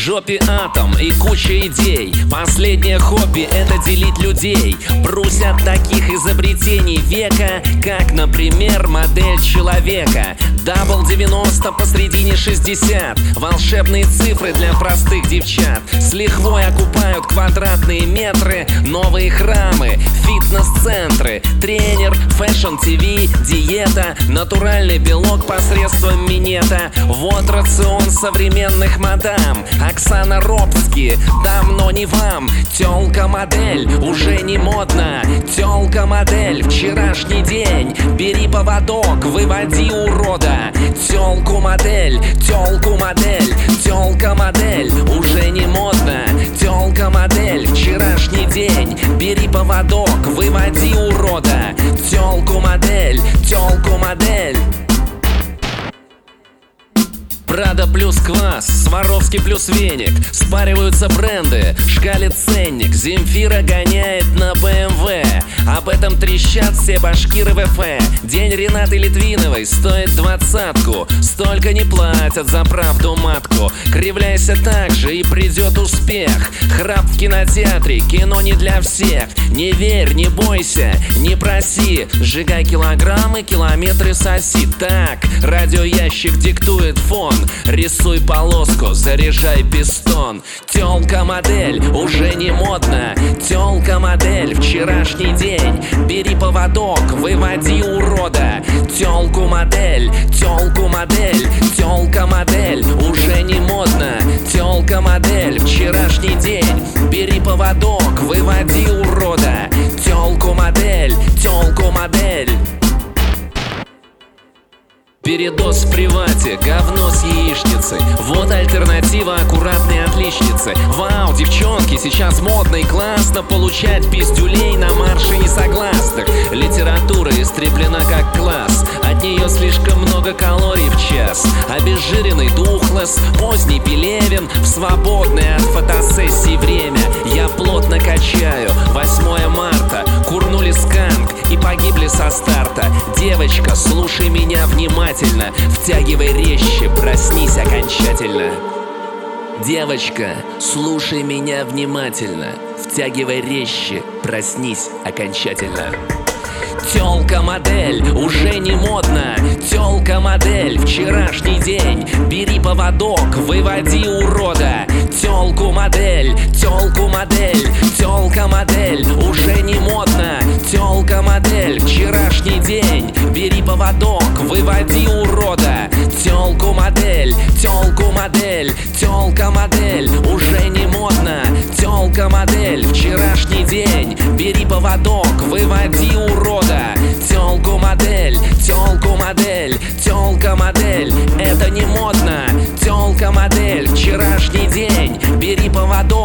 жопе атом и куча идей. Последнее хобби — это делить людей. Брусь от таких изобретений века, как, например, модель человека. Дабл 90 посредине 60. Волшебные цифры для простых девчат. С лихвой окупают квадратные метры. Новые храмы, фитнес-центры, тренер, фэшн-ТВ, диета, натуральный белок посредством минета. Вот рацион современных мадам. Оксана Робски, давно не вам. Тёлка-модель, уже не модно. Тёлка-модель, вчерашний день. Бери поводок, выводи урода. Тёлку-модель, тёлку-модель. Тёлка-модель, уже не модно. Тёлка-модель, вчерашний день. Бери поводок, выводи урода. Тёлку-модель, тёлку-модель. Прада плюс квас, Сваровский плюс веник. Спариваются бренды, шкалит ценник. Земфира гоняет на БМВ. Об этом трещат все башкиры ВФ. День Ренаты Литвиновой стоит 20-ку. Столько не платят за правду матку. Кривляйся так же и придет успех. Храп в кинотеатре, кино не для всех. Не верь, не бойся, не проси. Сжигай килограммы, километры соси. Так, радиоящик диктует фон. Рисуй полоску, заряжай пистон. Тёлка-модель, уже не модно. Тёлка-модель, вчерашний день. Бери поводок, выводи урода. Тёлку-модель, тёлку-модель. Тёлка-модель, уже не модно. Тёлка-модель, вчерашний день. Бери поводок, выводи урода. Тёлку-модель, тёлку-модель. Передоз в привате, говно с яичницей. Вот альтернатива аккуратной отличницы. Вау, девчонки, сейчас модно и классно получать пиздюлей на марше несогласных. Литература истреблена как класс. От нее слишком много калорий в час. Обезжиренный Духлесс, поздний Пелевин. В свободное от фотосессий время я плотно качаю. 8 марта, курнули сканк и погибли со старта. Девочка, слушай меня внимательно. Втягивай резче, проснись окончательно. Девочка, слушай меня внимательно. Втягивай резче, проснись окончательно. Тёлка-модель, уже не модно. Тёлка-модель, вчерашний день. Бери поводок, выводи урода. Тёлку-модель, тёлку-модель. Тёлка-модель, уже не модно. Тёлка-модель, вчерашний день. Бери поводок, выводи урода. Тёлку-модель, тёлку-модель. Тёлка-модель, уже не модно. Тёлка-модель, вчерашний день. Бери поводок, выводи урода. Тёлку-модель, тёлку-модель. Тёлка-модель, это не модно. Тёлка-модель, вчерашний день. Бери поводок.